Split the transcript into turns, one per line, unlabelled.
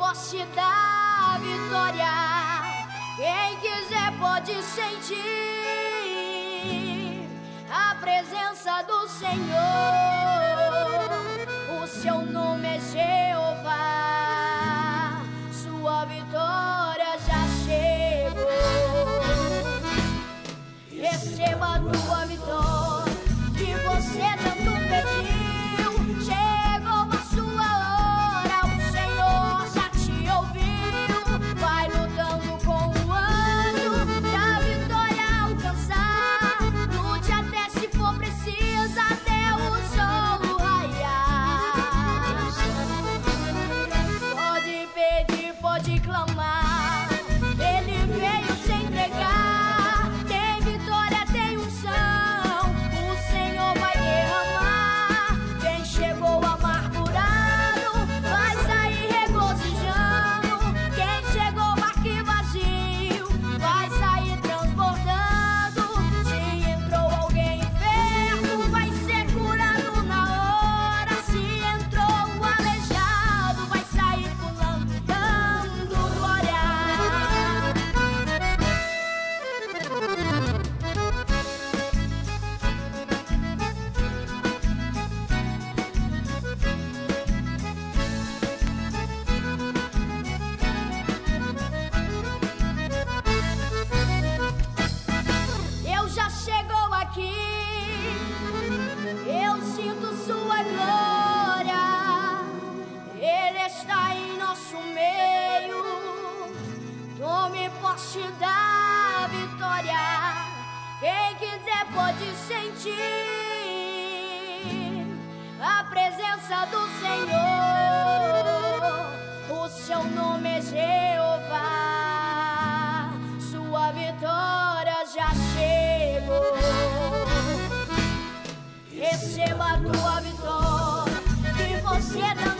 posse da vitória. Quem quiser pode sentir a presença do Senhor. O seu nome é Jeová, sua vitória já chegou. Receba a tua vitória que você tanto pediu. Chegou a sua hora, o Senhor já te ouviu. Vai lutando com o anjo pra vitória alcançar. Lute até, se for preciso, até o sol raiar. Pode pedir, pode clamar, Ele veio te entregar. Tem vitória, tem unção, o Senhor vai derramar. Quem chegou amargurado vai sair regozijando. Quem chegou aqui vazio vai sair transbordando. Se entrou alguém enfermo, vai ser curado na hora. Se entrou um aleijado, vai sair pulando, dando glória. Deus já chegou aqui, eu sinto sua glória. Ele está em nosso meio. Tome posse da vitória. Quem quiser pode sentir a presença do Senhor. O seu nome é Jeová, sua vitória já chegou. Receba a tua vitória que você tanto